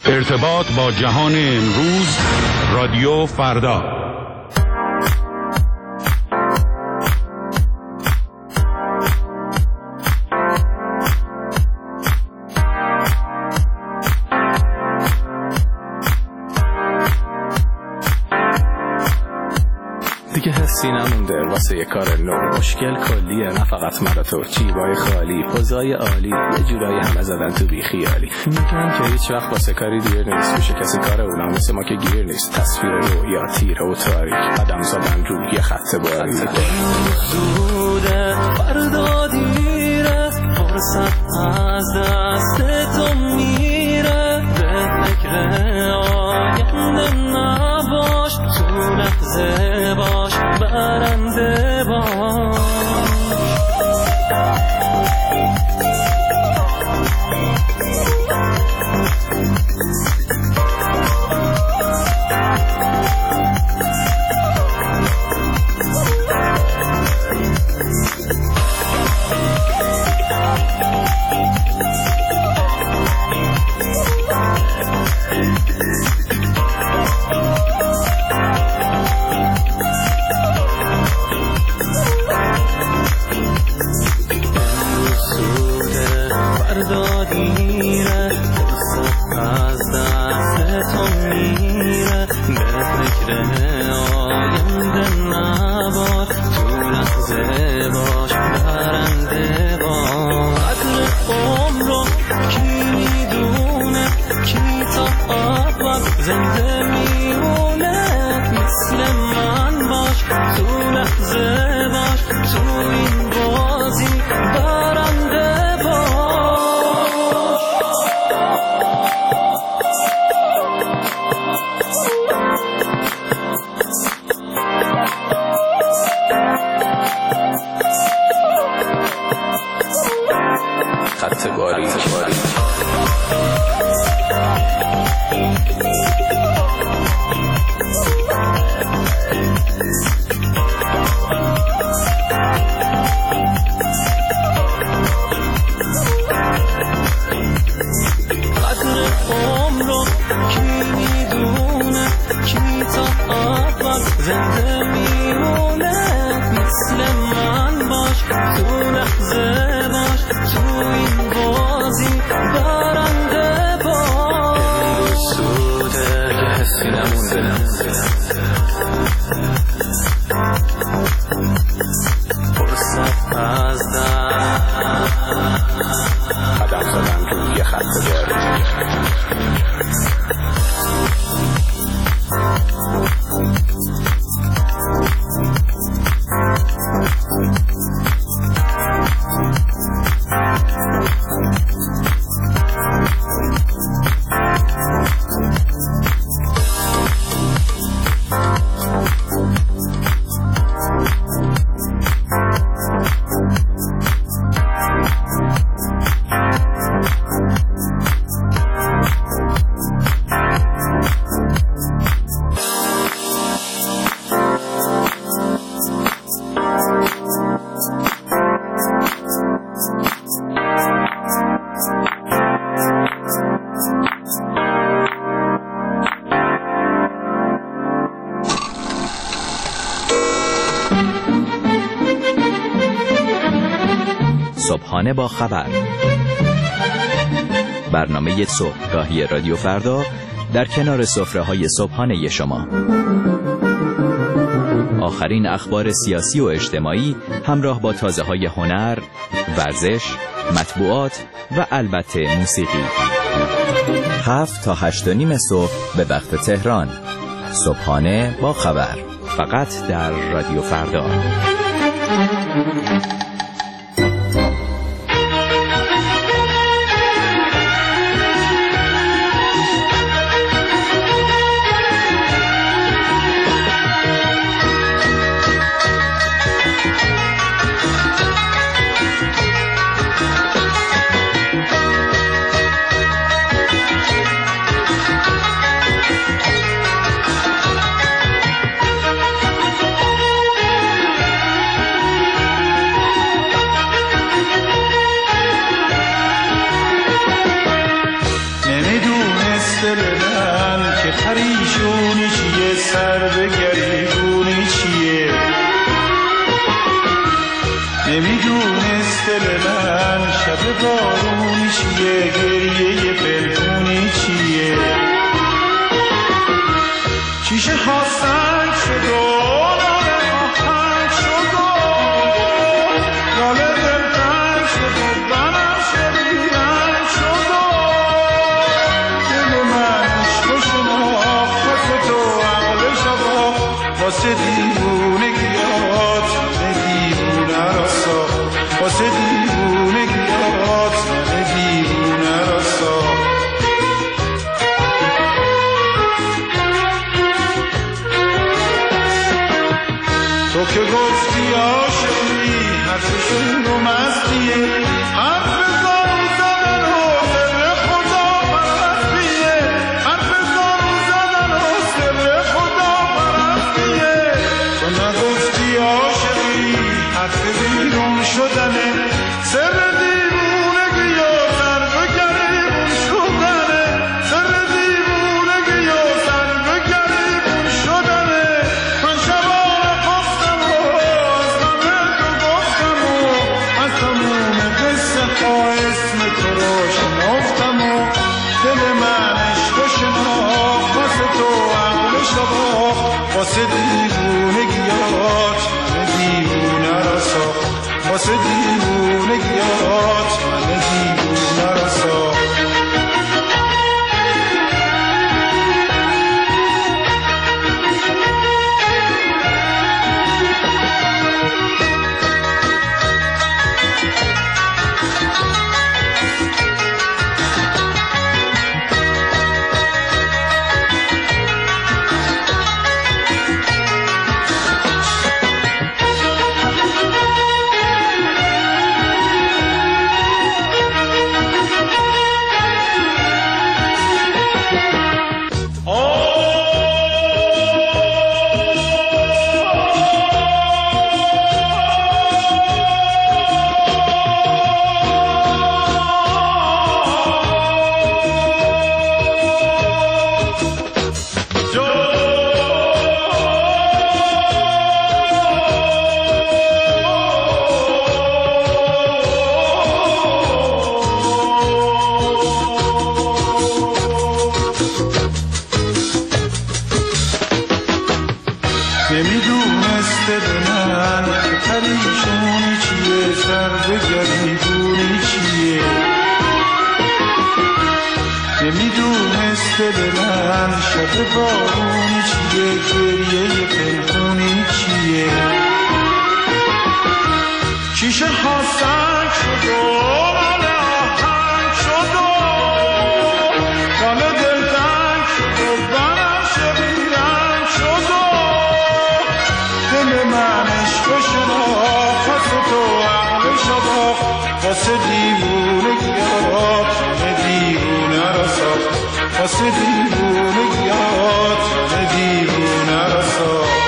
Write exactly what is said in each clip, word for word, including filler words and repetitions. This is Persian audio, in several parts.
ارتباط با جهان امروز، رادیو فردا. دیگه حسی نمونده واسه یه کار نو، مشکل کلیه نه فقط مرا تو، جیبای خالی، پوزای عالی، یه جورایی همه زدن تو بی خیالی. میگن که هیچ وقت واسه کاری دیر نیست، میشه کسی کار اونم واسه ما که گیر نیست. تصویر رویا تیره و تاریک، قدم زدن روی یه خط باریک. زوده فردا دیره، فرصت از دست تو میره، به فکر آینده نباش، تو لحظه باش برنده باش. زنده میمونه مثل من باش، تو لحظه باش، تو این بازی برنده باش. خط باریک زنده میمونه مثل من باش، تو لحظه باش، تو این بازی برنده باش. سوده که حسی نمونده، فرصت از دست، قدم زدن روی خط باریک. صبحانه با خبر، برنامه صبحگاهی رادیو فردا در کنار سفره‌های صبحانه شما. آخرین اخبار سیاسی و اجتماعی همراه با تازه‌های هنر، ورزش، مطبوعات و البته موسیقی. هفت تا هشت و نیم صبح به وقت تهران. صبحانه با خبر، فقط در رادیو فردا. پریشونی چیه، سر به گریبونی چیه. نمیدونست دل من شب بارونی چیه، گریه پلکونی چیه. شیشه ها سنگ شد و لاله آهنگ شد و لاله دل تنگ شد و بنم شدی رنگ شد و دل من عشق و شناخت واسه تو عقل شباخت، واسه دیوونگیات من دیوونه را ساخت، واسه دیوونگیات من دیوونه را ساخت. تو که گفتی عاشقی حرفشون رو مستیه، حرف زارو زدن و سر خدا پرستیه، حرف زارو زدن و سر خدا پرستیه. تو نگفتی عاشقی حرف بیرون شدنه، سر دیوونگی و سر به گریبون شدنه، سر دیوونگی و سر به گریبون شدنه. من شبانه خواستم و از همه تو گفتم و از تموم قصه ها اسم تو رو شناختم و دل من عشق و شناخت، واسه تو عقل شباخت، واسه دیوونگیات من دیوونه را ساخت، واسه دیوونگیات من دیوونه را ساخت. نمیدونست دل من پریشونی چیه، سر به گریبونی چیه. نمیدونست دل من شب بارونی چیه، گریه پنهونی چیه. شیشه ها سنگ شد و لاله آهنگ شد و لاله دل تنگ شد و بنم شدی رنگ شد و دل من عشق و شناخت، واسه تو عقل شباخت، واسه دیوونگیات من دیوونه را ساخت، واسه دیوونگیات من دیوونه را ساخت.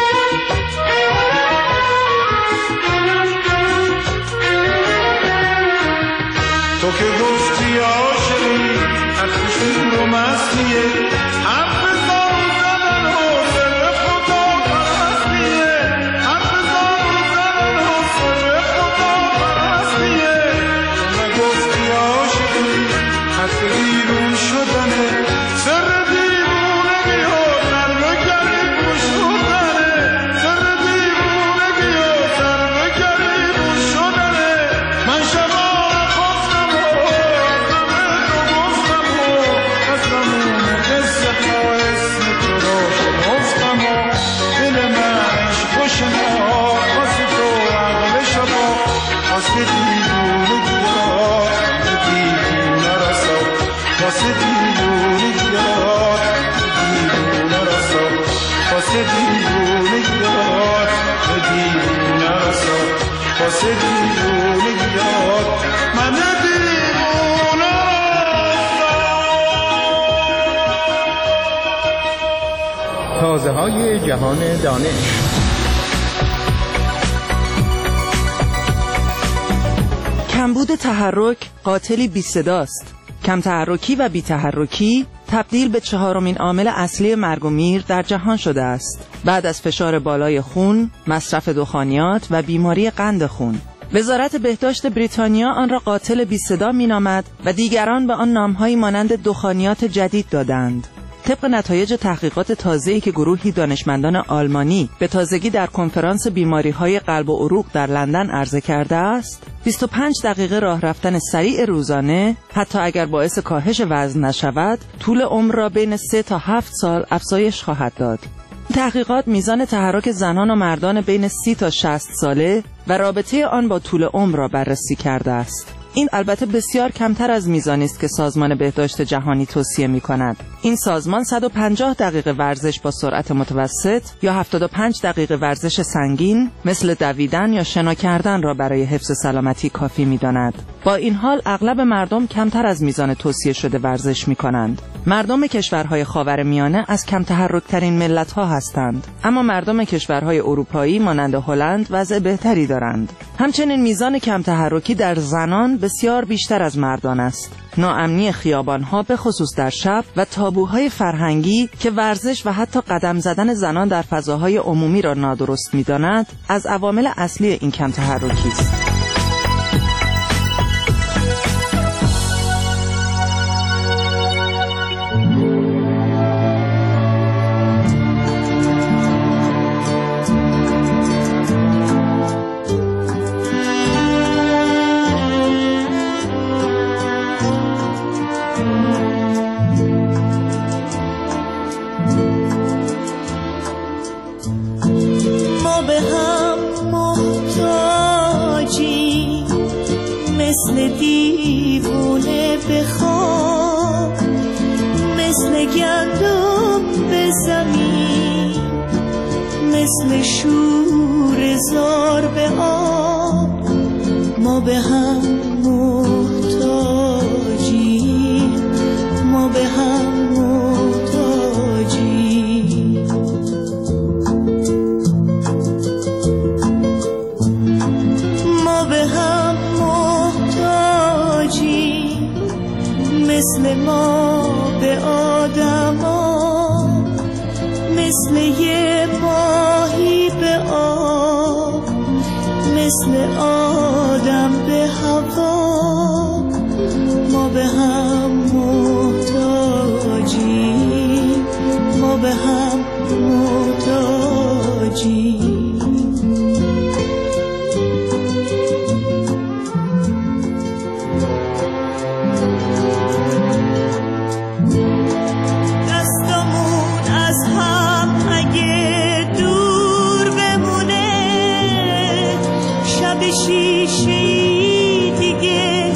تو که گفتی عاشقی حرفشون رو مستیه، حرف زارو زدن و سر خدا پرستیه، حرف زارو زدن و سر خدا پرستیه. تو نگفتی عاشقی حرف بیرون شدنه، سر دیوونگی و سر به گریبون شدنه، سر دیوونگی و سر به گریبون شدنه. من شبانه خواستم و از همه تو گفتم و از تموم قصه ها اسم تو رو شناختم و دل من عشق و شناخت، واسه تو عقل شباخت، واسه دیوونگیات من دیوونه را ساخت، واسه دیوونگیات من دیوونه را ساخت، واسه دیوونگیات من دیوونه را ساخت، واسه دیوونگیات من دیوونه را ساخت. تازه های جهان دانش. کمبود تحرک قاتلی بی صداست. کم تحرکی و بی تحرکی تبدیل به چهارمین عامل اصلی مرگ و میر در جهان شده است، بعد از فشار بالای خون، مصرف دخانیات و بیماری قند خون. وزارت بهداشت بریتانیا آن را قاتل بی صدا می‌نامد و دیگران به آن نام‌هایی مانند دخانیات جدید دادند. طبق نتایج تحقیقات تازه‌ای که گروهی دانشمندان آلمانی به تازگی در کنفرانس بیماری‌های قلب و عروق در لندن عرضه کرده است، بیست و پنج دقیقه راه رفتن سریع روزانه حتی اگر باعث کاهش وزن نشود، طول عمر را بین سه تا هفت سال افزایش خواهد داد. تحقیقات میزان تحرک زنان و مردان بین سی تا شصت ساله و رابطه آن با طول عمر را بررسی کرده است. این البته بسیار کمتر از میزانی است که سازمان بهداشت جهانی توصیه می‌کند. این سازمان صد و پنجاه دقیقه ورزش با سرعت متوسط یا هفتاد و پنج دقیقه ورزش سنگین مثل دویدن یا شنا کردن را برای حفظ سلامتی کافی می‌داند. با این حال اغلب مردم کمتر از میزان توصیه شده ورزش می‌کنند. مردم کشورهای خاورمیانه از کم تحرک‌ترین ملت‌ها هستند، اما مردم کشورهای اروپایی مانند هلند وضع بهتری دارند. همچنین میزان کم تحرکی در زنان بسیار بیشتر از مردان است. ناامنی خیابان‌ها به خصوص در شب و تابوهای فرهنگی که ورزش و حتی قدم زدن زنان در فضاهای عمومی را نادرست می‌داند، از عوامل اصلی این کم تحرکی است. مثل دیوونه بخواب، مثل گندم به زمین، مثل شور زار به آب. ما به هم محتاجیم، ما به هم محتاجیم. ما به هم مثل ما به آدما، مثل یه ماهی به آب، مثل آدم به هوا. ما به هم محتاجیم، ما به هم محتاجیم. شیشه‌ای دیگه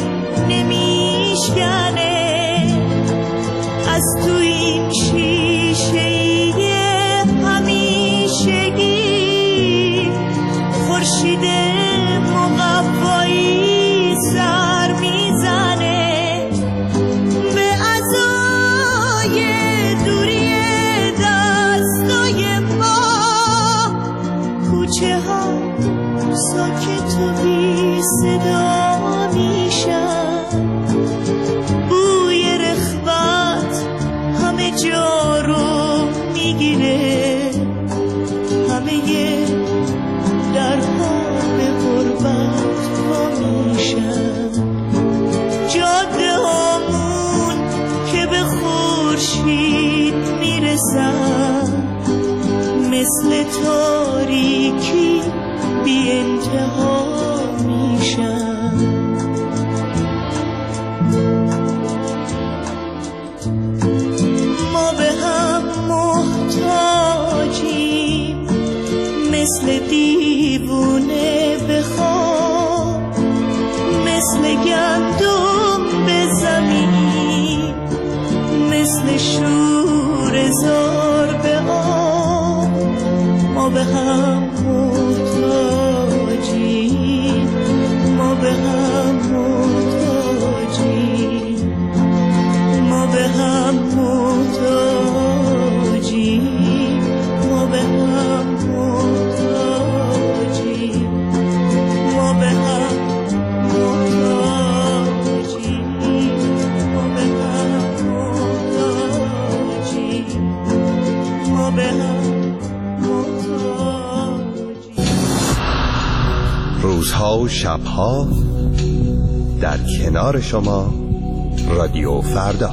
نمیشکنه، از تو این شیشه‌ای همیشگی خورشید مقوایی سر میزنه به عزای دوری دستای ما. کوچه ها ساکت و بی صدا میشن، بوی رخوت همه جا رو میگیره، همه در حال غربت وا میشن. جاده هامون که به خورشید میرسن، مثل تاریکی بی انتها میشن. ما به هم محتاجیم، مثل دیوونه به خواب، مثل گندم به زمین، مثل شور زار به آب. ما به هم محتاجیم، ما به هم محتاجیم، ما به هم محتاجیم، ما به هم محتاجیم، ما به هم محتاجیم، ما به و شبها در کنار شما رادیو فردا.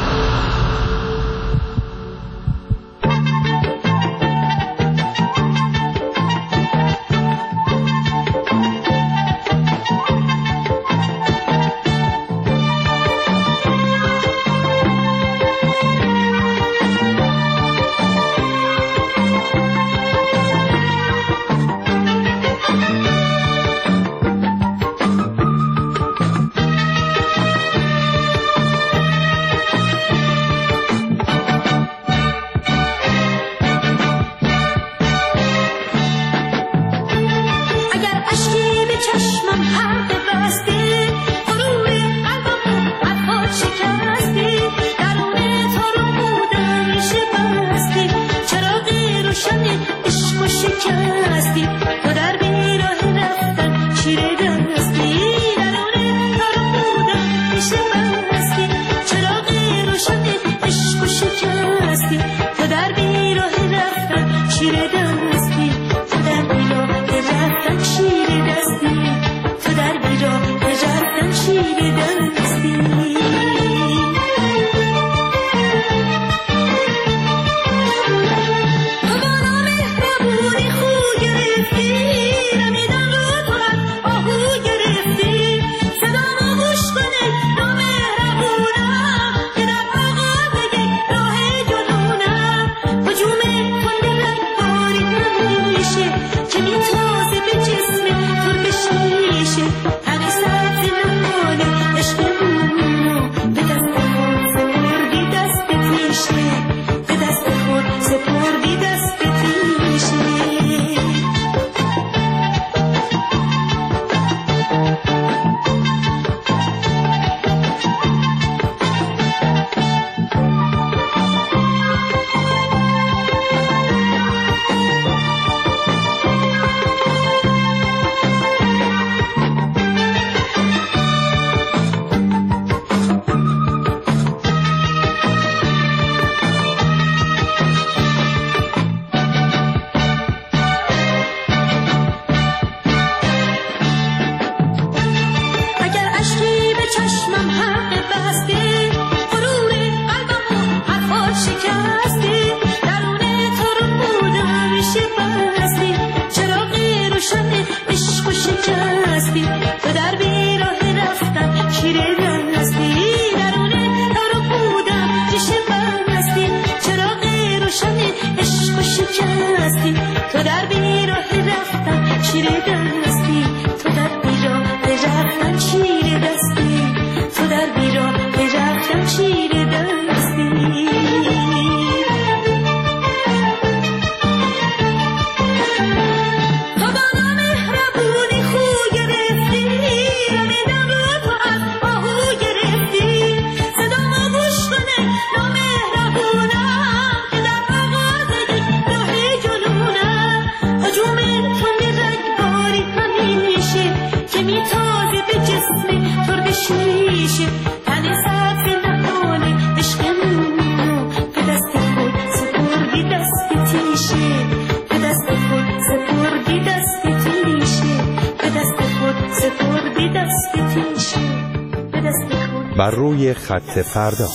بر روی خط فردا.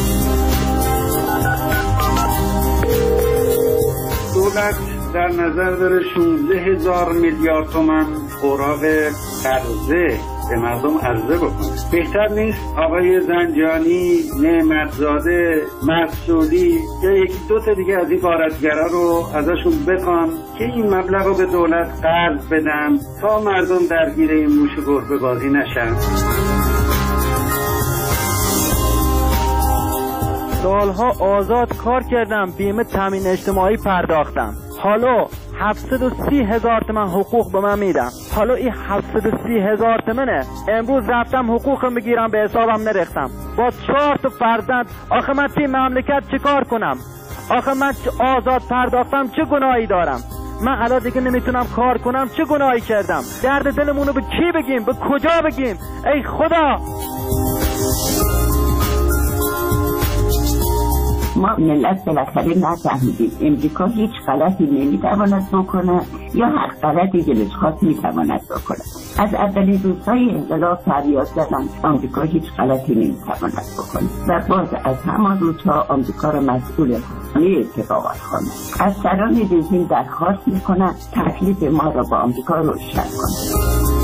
دولت در نظر داره شانزده هزار میلیارد تومان اوراق قرضه به مردم عرضه بکنه. بهتر نیست آقای زنجانی، نعمتزاده، مسئولی یا یکی دو تا دیگه از این غارتگرا رو ازشون بخوان که این مبلغ رو به دولت قرض بدن تا مردم درگیر این موش گربه بازی نشن. سالها آزاد کار کردم، بیمه تامین اجتماعی پرداختم، حالا هفتصد و سی هزار تومن حقوق به من میدم. حالا این هفتصد و سی هزار تومنه، امروز رفتم حقوقم بگیرم به حسابم نرختم با چهار تا فرزند. آخه من توی مملکت چه کار کنم؟ آخه من آزاد پرداختم چه گناهی دارم؟ من الان دیگه نمیتونم کار کنم، چه گناهی کردم؟ درد دلمونو به کی بگیم؟ به کجا بگیم؟ ای خدا! ما ملت بالاخره نفهمیدیم امریکا هیچ غلطی نمیتواند بکنه یا هر غلطی دلش خواست میتواند بکنه. از اولین روزهای انقلاب فریاد زدم آمریکا هیچ غلطی نمی‌تواند بکنه و باز از همان روزها آمریکا را مسئول همه اتفاقات خواند. از سران رژیم درخواست می‌کنم تکلیف ما را با آمریکا روشن کنند.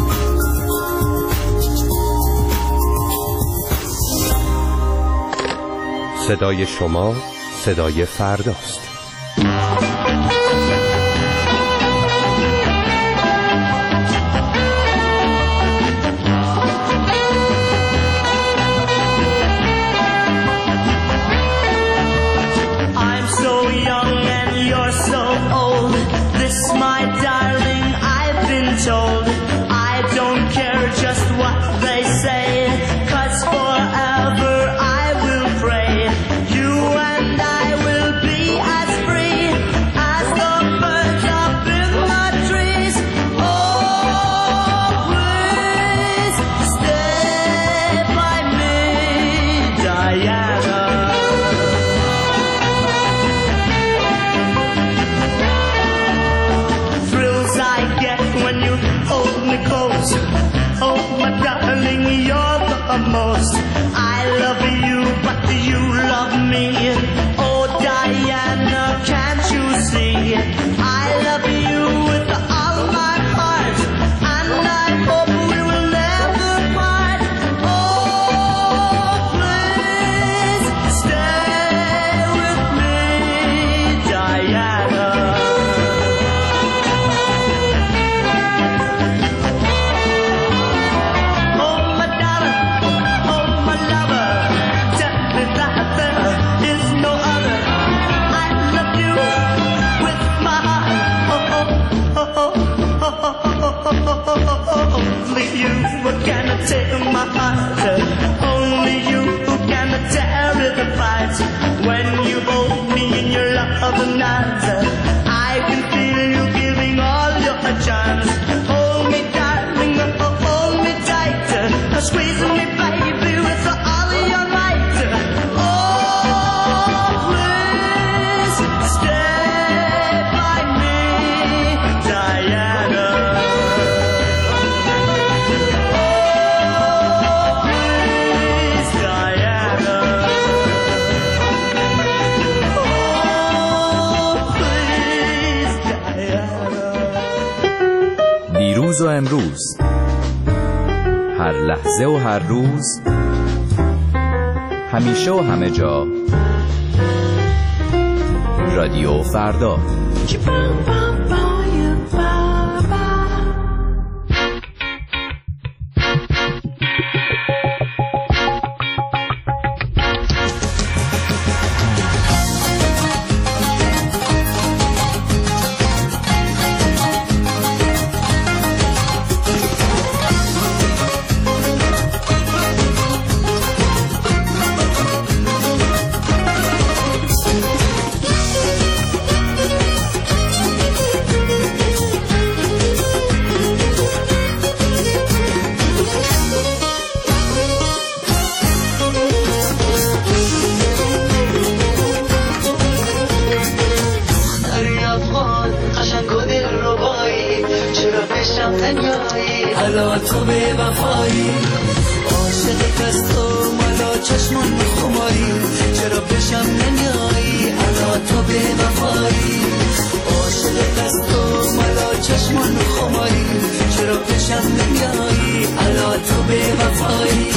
صدای شما صدای فرداست. دیروز و امروز، هر لحظه و هر روز، همیشه و همه جا، رادیو فردا. حالا تو به وفایی عاشقت از تو مالا چشمان خماری چرا بشم نمیایی حالا تو به وفایی عاشقت از تو مالا چشمان خماری چرا بشم نمیایی حالا تو به وفایی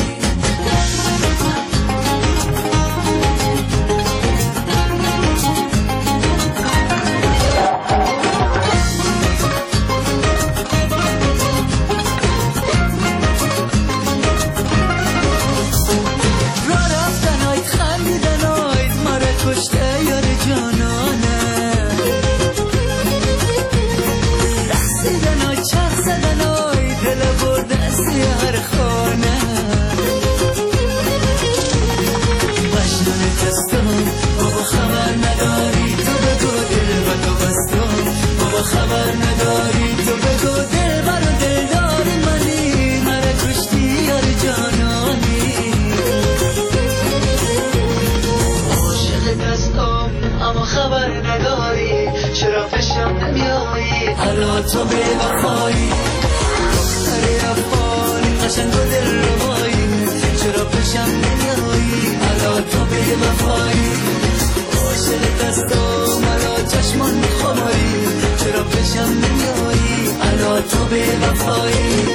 خبر نداری تو بگو دل برو دلدار منی مرا کشتی یار جانانی عاشق دستم اما خبر نداری چرا پیشم نمیایی حالا تو به وفایی دختری بشم نمیایی الان تو به وفایی عاشق دستام الان چشمان خماری چرا بشم نمیایی الان تو به وفایی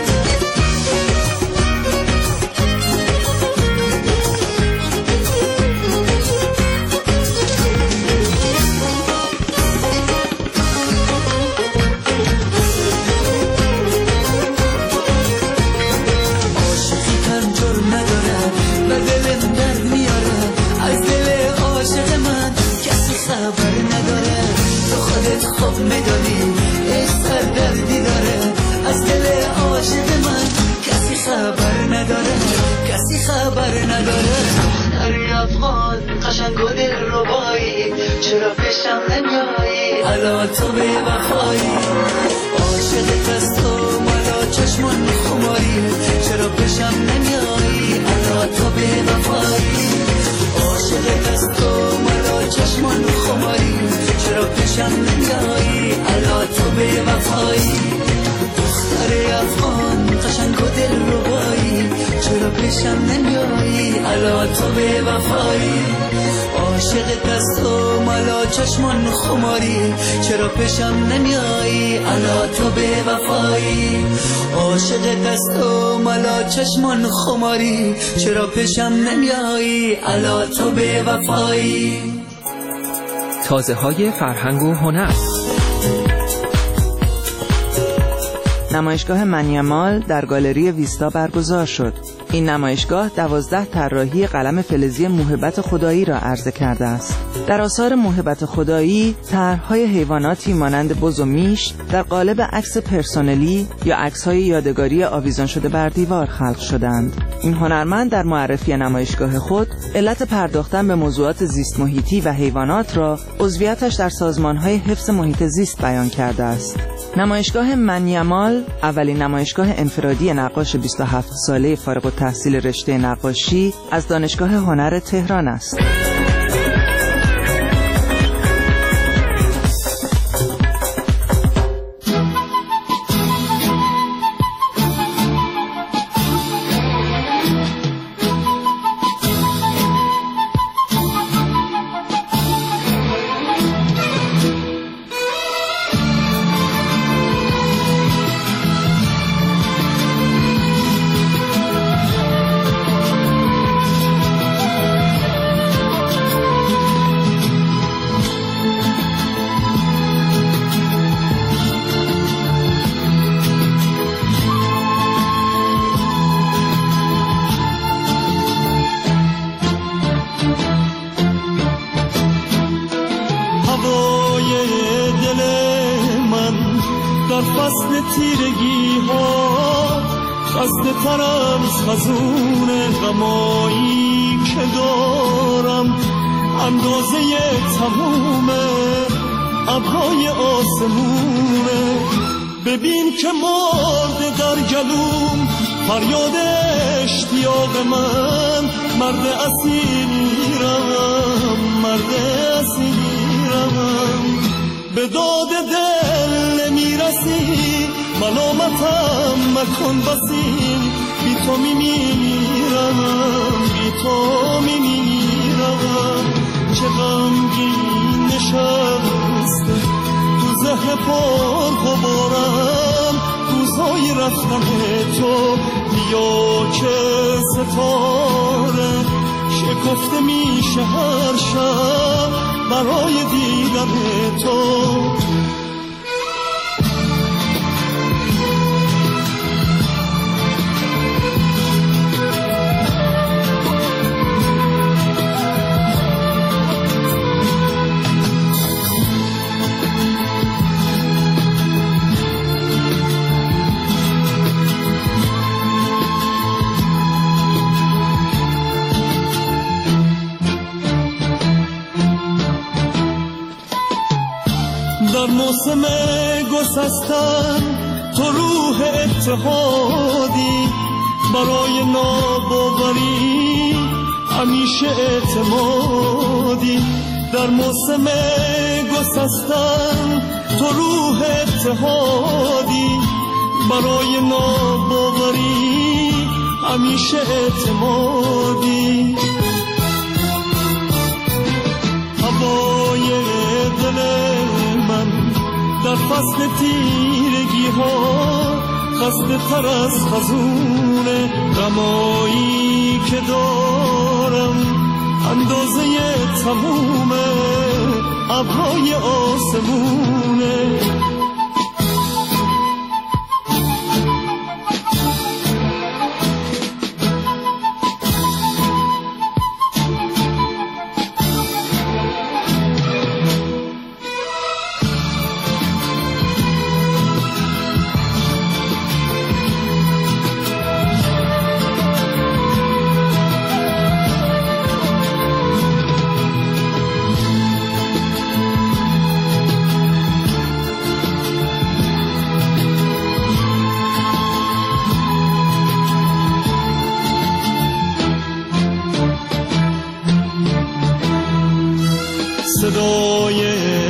میدانی ای سر دردی داره از دل عاشق من کسی خبر نداره کسی خبر نداره دختری افغان قشنگ و دل ربایی چرا پیشم نمیایی الان تو به وفایی عاشق دستو مالا چشمان خماری چرا پیشم نمیایی الان تو به وفایی عاشق دستو مالا چشمان خماری چرا پیشم نمیایی الان تو به وفایی دختر افغان قشنگ و دل ربایی چرا پیشم نمیایی الان تو به وفایی عاشق دستو مالا چشمان خماری چرا پیشم نمیایی الان تو به وفایی عاشق دستو مالا چشمان خماری چرا پیشم نمیایی الان تو به وفایی تازه های فرهنگ و هنر. نمایشگاه منیمال در گالری ویستا برگزار شد. این نمایشگاه دوازده طراحی قلم فلزی موهبت خدایی را عرضه کرده است. در آثار موهبت خدایی، طرح‌های حیواناتی مانند بز و میش در قالب عکس پرسنلی یا عکس‌های یادگاری آویزان شده بر دیوار خلق شدند. این هنرمند در معرفی نمایشگاه خود علت پرداختن به موضوعات زیست محیطی و حیوانات را عضویتش در سازمان‌های حفظ محیط زیست بیان کرده است. نمایشگاه منیمال اولین نمایشگاه انفرادی نقاش بیست و هفت ساله فارغ التحصیل رشته نقاشی از دانشگاه هنر تهران است. تیرگی ها خسته ترم از خزون غمایی که دارم اندازه تموم ابرهای آسمونه ببین که مرد در گلوم فریاد اشتیاق من مرد اسیرم مرد اسیرم به داد دل نمیرسی ملامتم مکن بسی بی تو میمیرم بی تو میمیرم چه غمگین نشسته تو ذهن پر غبارم روزای رفتن تو بیا که ستاره شکفته میشه هر شب برای دیدن تو در موسم گسستن تو روح اتحادی برای ناباوری همیشه اعتمادی در موسم گسستن تو روح اتحادی برای ناباوری همیشه اعتمادی. هوای دل من در فصل تیرگی ها خسته تر از خزونه، غمایی که دارم اندازه تموم ابرهای آسمونه. صدای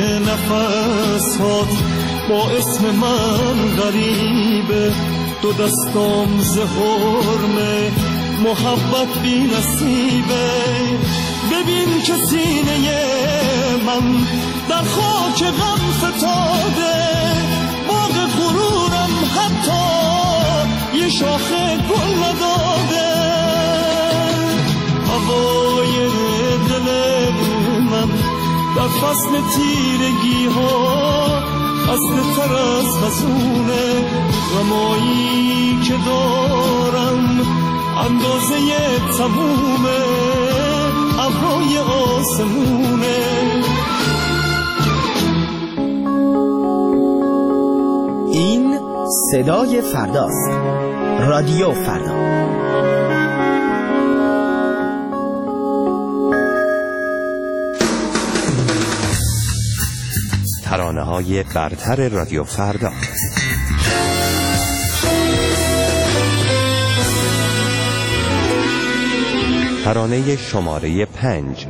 نفسات با اسم من غریبه، دو دستام زهرمه محبت بی نصیبه. ببین که سینه من در خاک غم فتاده، باغ غرورم حتی یه شاخه گل نداده. هوای دل من در فصل تیرگی ها خسته تر از خزونه، غمایی که دارم اندازه تموم ابرهای آسمونه. این صدای فرداست. رادیو فردا. ترانه‌های برتر رادیو فردا. ترانه شماره پنج.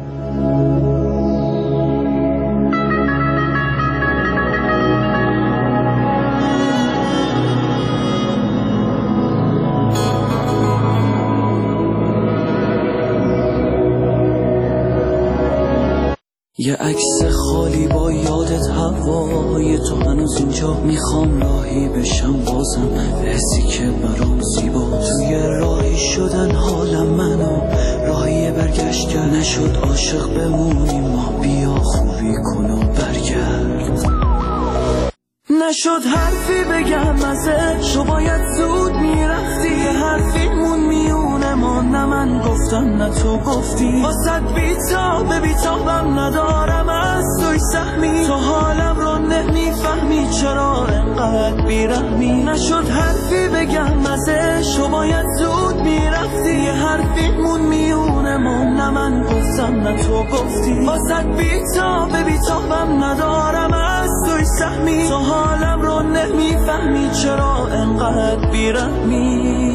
یه عکس خالی با یادت هوای تو هنوز اینجا، میخوام راهی بشم بازم به حسی که برام زیبا. توی راهی شدن حالم منو راهی برگشت کرد، نشد عاشق بمونیم ما، بیا خوبی کن و برگرد. نشد حرفی بگم ازت، تو باید زود میرفتی. حرفیمون میونه ما، نه من گفتم نه تو گفتی. واسد بیتاب بیتابم ندارم از توی سهمی، تو حالم رو نمیفهمی چرا انقدر بیرحمی. نشد حرفی بگم ازش، تو باید زود میرفتی. حرفیمون میونه ما، نه من گفتم نه تو گفتی. واسد بیتاب بیتابم ندارم از توی سهمی، تو حالم رو نمیفهمی چرا انقدر بیرحمی.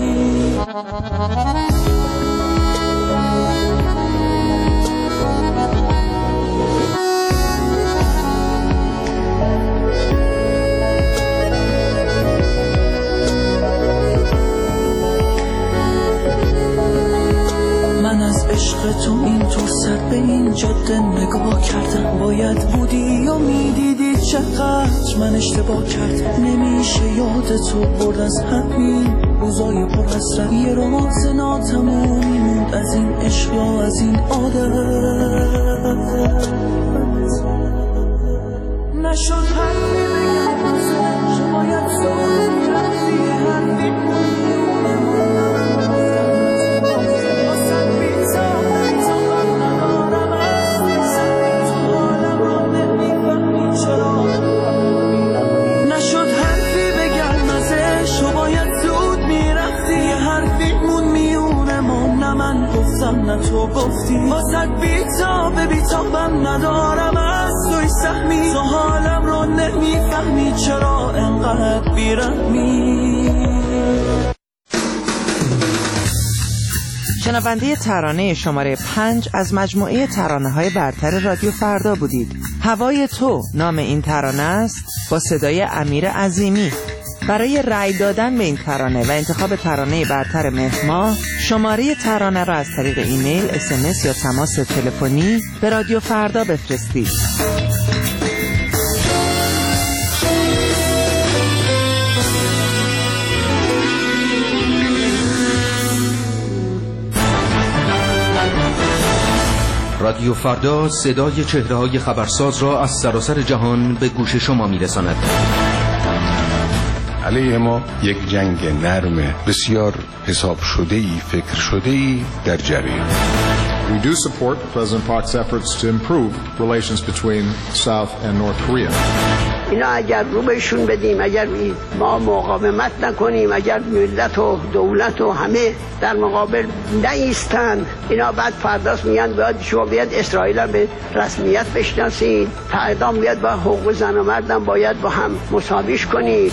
من از عشق تو اینطور سر به این جاده نگاه کردم، باید بودی و میدیدی چقدر من اشتباه کردم. نمیشه یاد تو برد از همین روزای پر حسرت، یه راز ناتمومی موند از این عشق یا از این عادت. نشد حرفی بگم ازش، باید زود میرفتی. حرفی کنیونه واسد بیتاب بیتابم ندارم از سر، تو حالم رو نمیفهمی چرا. نشد حرفی بگم ازش، تو باید زود میرفتی. حرفیمون میونه ما، نه من گفتم نه تو گفتی. واسد بیتاب بیتابم ندارم از توی سهمی، تو حالم رو نمیفهمی چرا انقدر بیرحمی. شنونده ترانه شماره پنج از مجموعه ترانه‌های برتر رادیو فردا بودید. هوای تو نام این ترانه است، با صدای امیر عظیمی. برای رأی دادن به این ترانه و انتخاب ترانه برتر مهر ماه شماره ترانه را از طریق ایمیل، اس ام اس یا تماس تلفنی به رادیو فردا بفرستید. رادیو فردا صدای چهره‌های خبرساز را از سراسر جهان به گوش شما می‌رساند. علیه ما یک جنگ نرم بسیار حساب شده‌ای، فکر شده‌ای در جریان. We do support President Park's efforts to improve relations between South and North Korea. اینا اگر رو بهشون بدیم، اگر ما مقاومت نکنیم، اگر ملت و دولت و همه در مقابل نایستن، اینا بعد فرداست میگن باید شما بیاد اسرائیل هم به رسمیت بشناسید، اعدام بیاد با حقوق زن و مردم باید با هم مساویش کنید.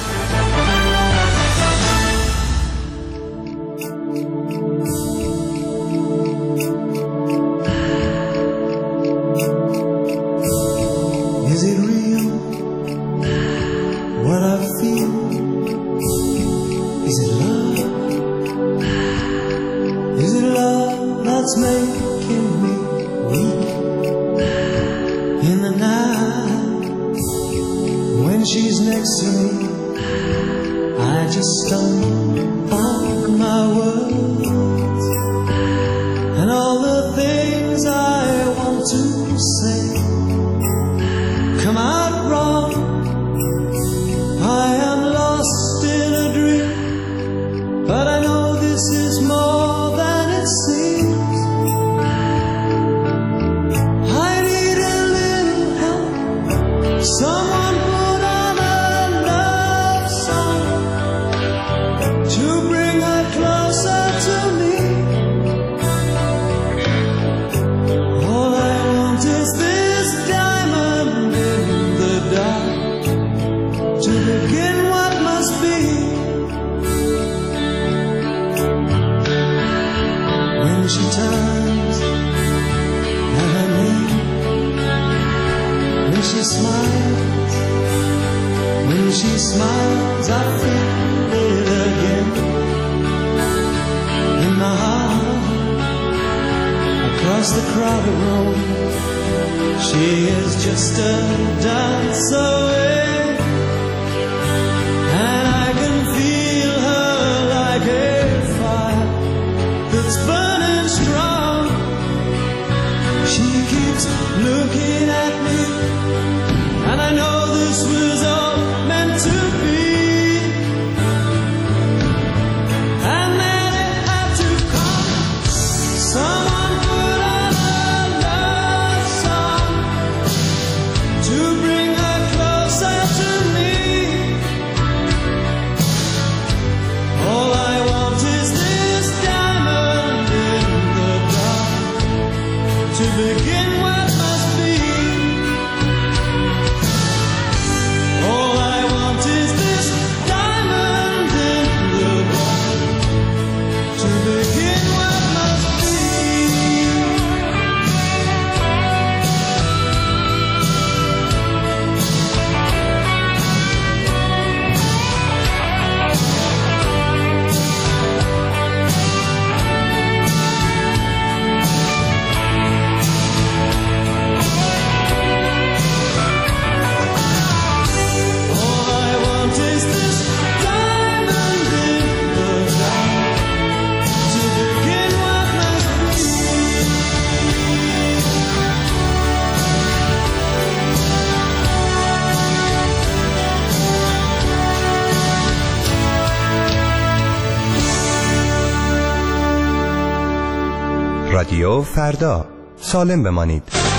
رادیو فردا، سالم بمانید.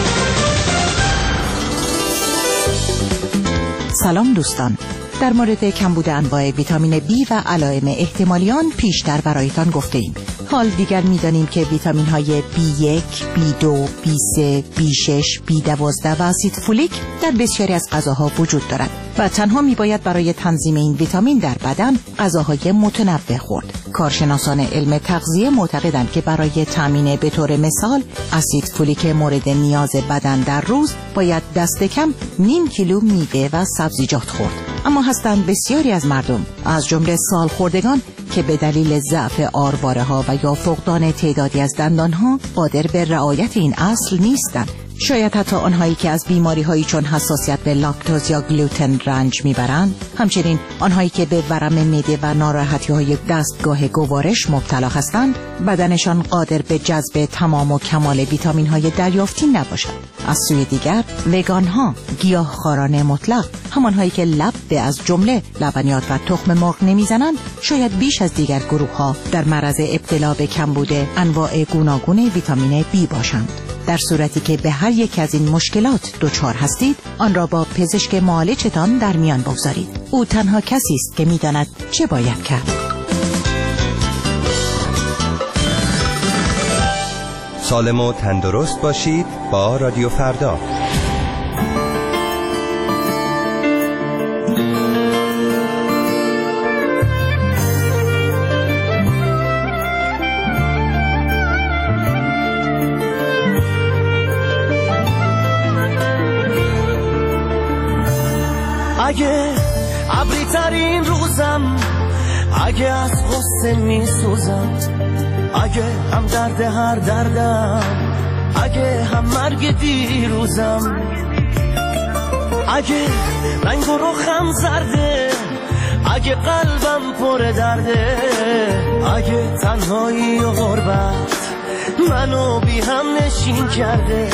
سلام دوستان، در مورد کمبود انواع ویتامین بی و علائم احتمالیان پیشتر برایتان گفته ایم. حال دیگر می‌دانیم که ویتامین های بی یک، بی دو، بی سه، بی شش، بی دوازده و اسید فولیک در بسیاری از غذاها وجود دارد و تنها میباید برای تنظیم این ویتامین در بدن غذاهای متنوع خورد. کارشناسان علم تغذیه معتقدند که برای تامین به طور مثال اسید فولیک مورد نیاز بدن در روز باید دست کم نیم کیلو میوه و سبزیجات خورد. اما هستند بسیاری از مردم از جمله سالخوردگان که به دلیل ضعف آرواره ها و یا فقدان تعدادی از دندان ها قادر به رعایت این اصل نیستند. شاید حتی آنهایی که از بیماری هایی چون حساسیت به لاکتوز یا گلوتن رنج میبرند، همچنین آنهایی که به ورم معده و ناراحتی های دستگاه گوارش مبتلا هستند، بدنشان قادر به جذب تمام و کمال ویتامین های دریافتی نباشد. از سوی دیگر وگان ها، گیاهخواران مطلق، همانهایی که لب به از جمله لبنیات و تخم مرغ نمیزنند، شاید بیش از دیگر گروه ها در معرض ابتلا به کمبود انواع گوناگون ویتامین بی باشند. در صورتی که به هر یک از این مشکلات دچار هستید، آن را با پزشک معالجتان در میان بگذارید. او تنها کسی است که می‌داند چه باید کرد. سالم و تندرست باشید با رادیو فردا. اگه عبری ترین روزم، اگه از غصه می سوزم، اگه هم درد هر دردم، اگه هم مرگ دیروزم، اگه رنگ و رخم زرده، اگه قلبم پر درده، اگه تنهایی و غربت منو بی هم نشین کرده،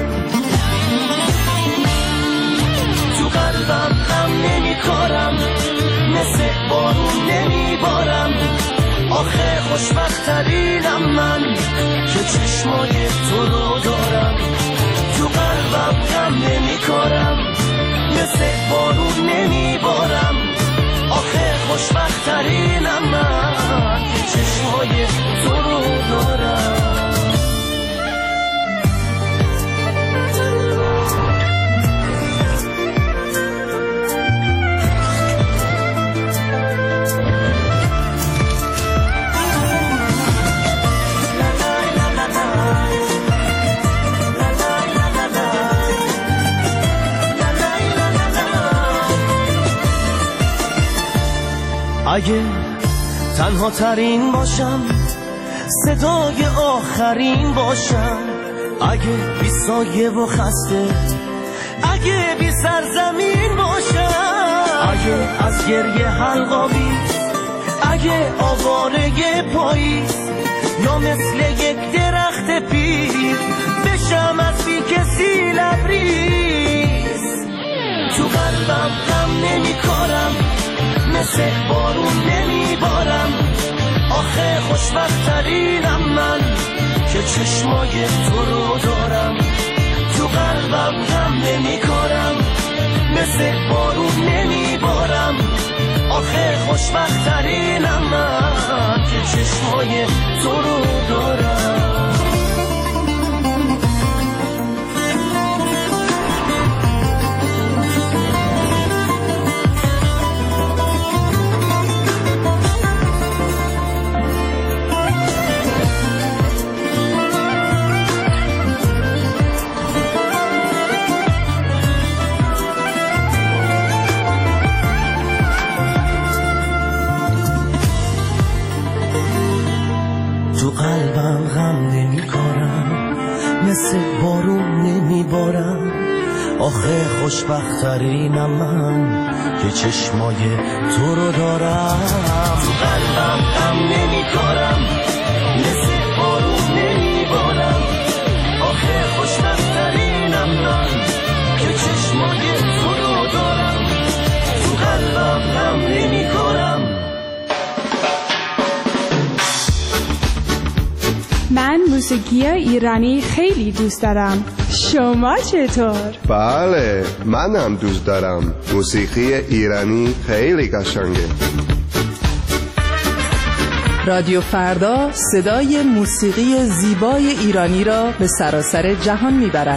قلبم غم نمی کارم، مثل بارون نمی بارم، آخه خوشبخت ترینم من که چشمای تو رو دارم. تو قلبم غم نمی کارم، مثل بارون نمی بارم، آخه خوشبخت ترینم من که چشمای تو رو دارم. اگه تنها ترین باشم، صدای آخرین باشم، اگه بی سایه و خسته، اگه بی سرزمین باشم، اگه از گریه حلقاوی، اگه آواره پاییز، یا مثل یک درخت پیر بشم از بی کسی لبریز. تو قلبم غم نمی کارم، مثل بارون نمی بارم، آخه خوشبخت ترینم من که چشمای تو رو دارم. تو قلبم غم نمی کارم، مثل بارون نمی بارم، آخه خوشبخت ترینم من که چشمای تو رو دارم. تو قلبم غم نمی کارم، مثل بارون نمی بارم، آخه خوشبخت ترینم من که چشمای تو رو دارم. تو قلبم غم نمی کارم، مثل بارون نمی بارم، آخه خوشبخت ترینم من که چشمای تو رو دارم. تو قلبم غم نمی کارم. من موسیقی ایرانی خیلی دوست دارم. شما چطور؟ بله، منم دوست دارم. موسیقی ایرانی خیلی قشنگه. رادیو فردا صدای موسیقی زیبای ایرانی را به سراسر جهان میبرد.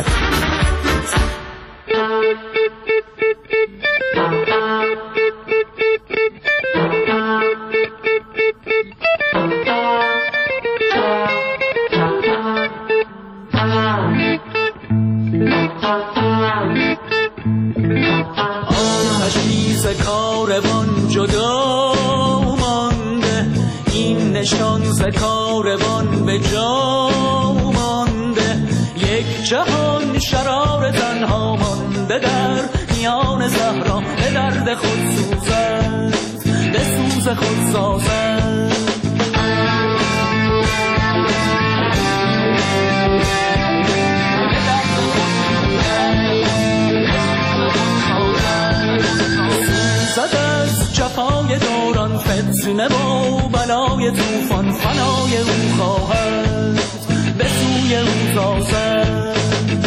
آتشی ز کاروان جدا مانده، این نشان ز کاروان به جا مانده. یک جهان شرار تنها مانده در میان صحرا، به درد خود سوزد به سوز خود سازد. سوزد از جفای دوران، فتنه و بلای طوفان، فنای او خواهد به سوی او سازد.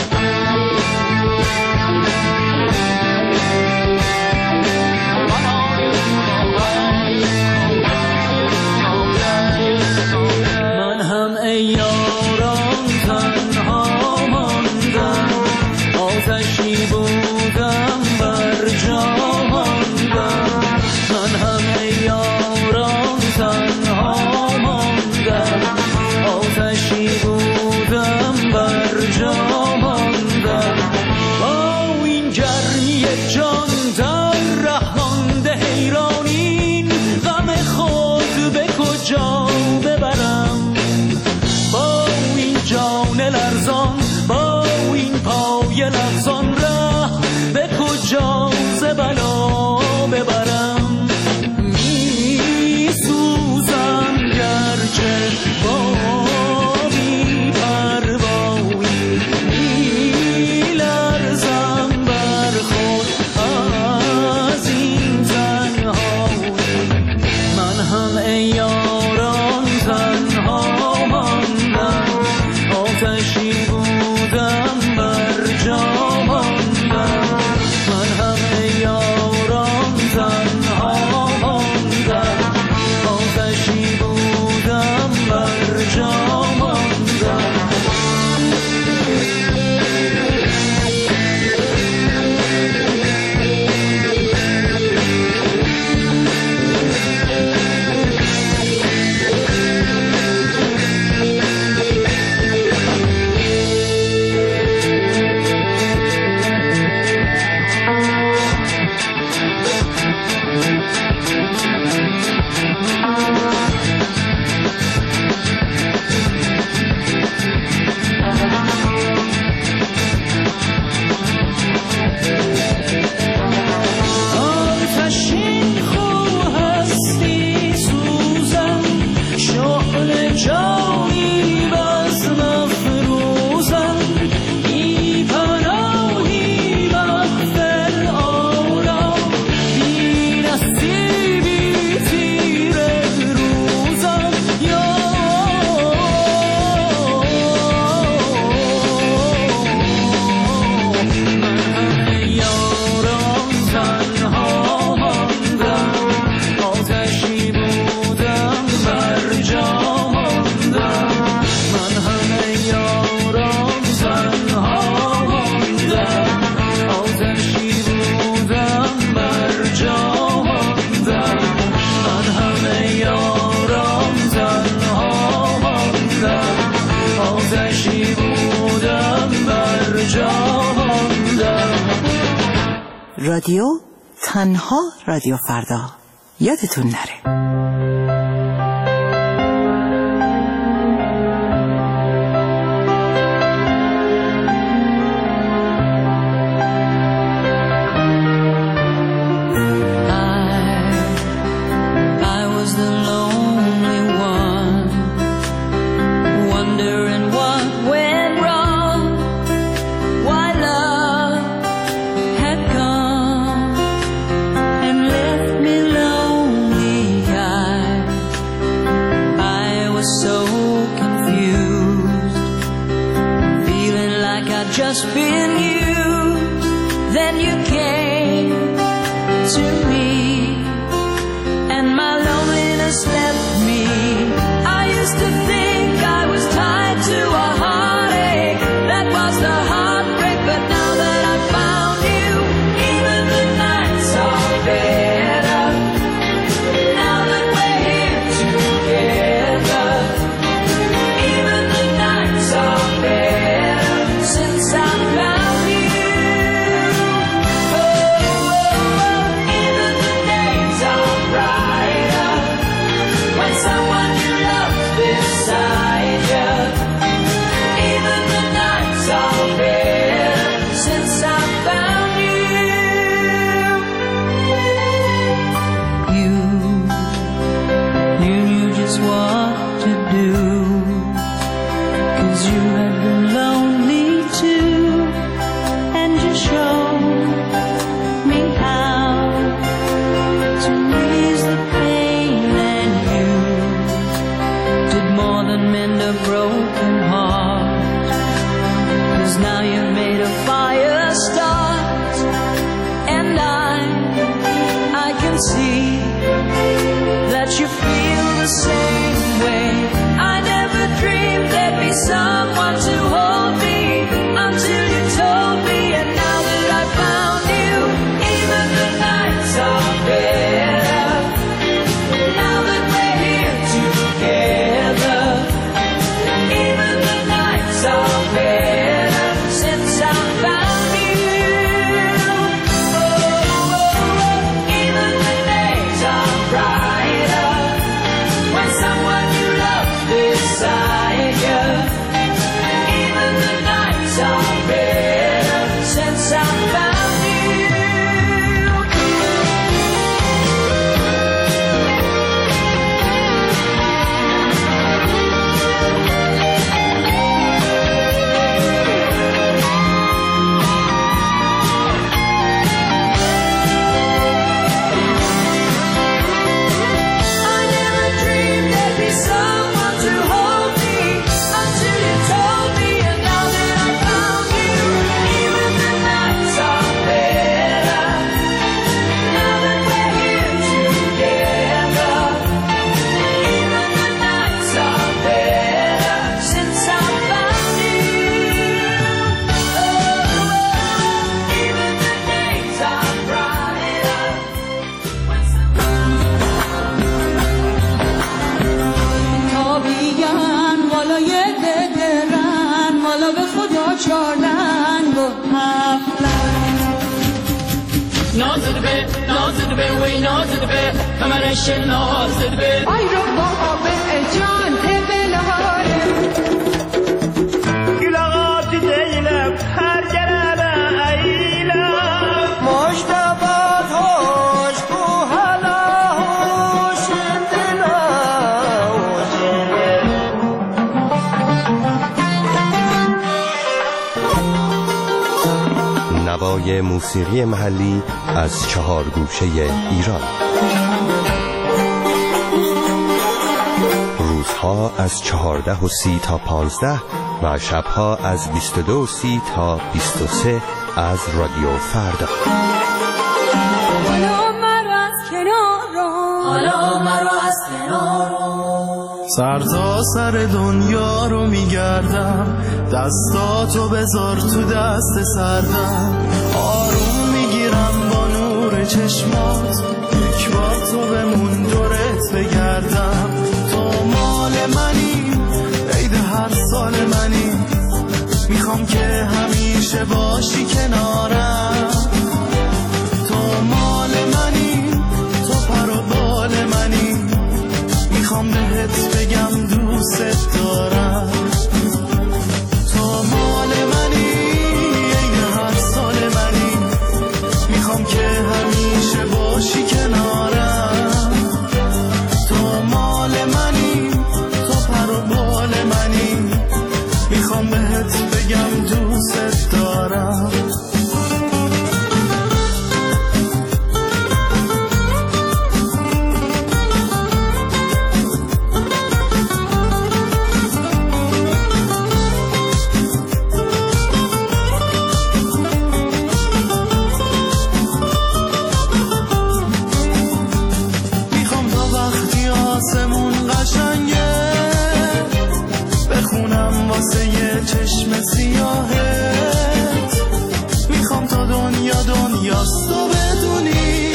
من هم ای یاران تنها ماندم، آتشی بودم بر جا ماندم. من هم ای یاران تنها ماندم، آتشی بودم بر جا ماندم. با این گرمی جان در ره مانده حیرانین، غم خود به کجا ببرم؟ با این جان لرزان، با این پای لغزان، ره به کجا ز بلا ببرم؟ می سوزم گرچه با بی پروایی، می لرزم بر خود از این تنهایی. من هم ای یاران تنها ماندم، آتشی بودم بر جا ماندم. من هم ای یاران تنها ماندم، آتشی بودم بر جا ماندم. آتشین خو هستی سوزم، شعله جانی بز مفروزم. بی پناهی مغفل آرام، بی نصیبی تیر روزم. یا یاران تنها ماندم، آتشی بودم بر جا ماندم. من همه یاران تنها ماندم، آتشی بودم بر جا ماندم. من همه یاران تنها ماندم، آتشی بودم بر جا ماندم. رادیو تنها رادیو فردا، یادتون نره. I was the lonely one, wondering what went wrong, why love had come and left me lonely. I, I was so confused, feeling like I'd just been used. Then you came to me, and my loneliness left me. I used to think I was tied to a heartache, that was the heartbreak. But now that I found you, even the nights are better. Now that we're here together, even the nights are better since I found you. Oh, oh, oh, even نازد به نازد به وی نازد به کمرش نازد به ای رو بابا به جان بلاره گلغات دیلم هر جنبه ایلم مشتبات هوش کو حالا هوش دلا نوای موسیقی محلی از چهار گوشه ایران. روزها از چهارده و سی تا پانزده و شبها از بیست و دو و سی تا بیست و سه از رادیو فردا. حالا مرا از کنارو حالا مرا از کنارو سر تا سر دنیا رو میگردم، دستاتو بذار تو دست سردم، آروم میگیرم با نور چشمات، یک بار تو بمون دورت بگردم. تو مال منی، عید هر سال منی، میخوام که همیشه باشی کنارم. تو مال منی، تو پر و بال منی، میخوام بهت بگم دوست دارم. تو مال منی، عین هر سال منی، میخوام که همیشه باشی کنارم. تو مال منی، تو پر و بال منی، میخوام بهت بگم دوست دارم. چشم سیاهت میخوام تا دنیا دنیاست و بدونی،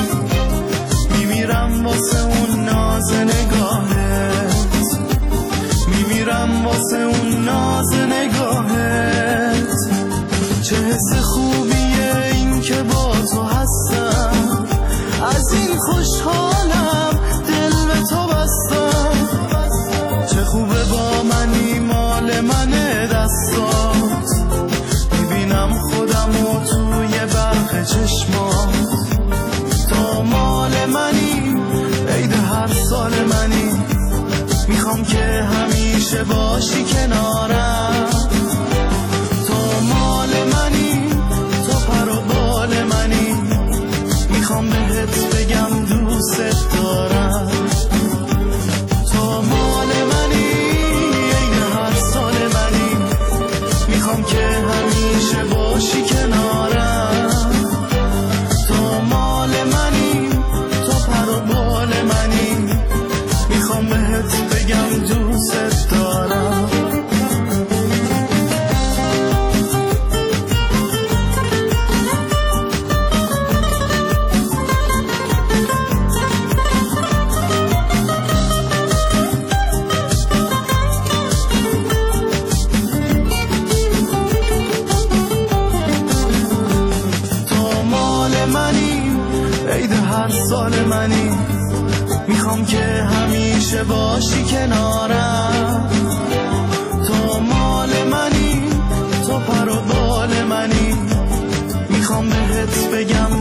میمیرم واسه اون ناز نگاهت، میمیرم واسه اون ناز نگاهت. چه حس خوبیه این که با تو هستم، از این خوشحالم دل به تو بستم. چه خوبه با منی، مال منه دستات، میبینم خودم و توی برق چشمات. تو مال منی، عید هر سال منی، میخوام که همیشه باشی کنارم. تو مال منی، تو پر و بال منی، میخوام بهت بگم دوست دارم. تو مال منی، میخوام که همیشه باشی کنارم. تو مال منی، تو پر و بال منی، میخوام بهت بگم دوست دارم. سال منی، میخوام که همیشه باشی کنارم. تو مال منی، تو پر و بال منی، میخوام بهت بگم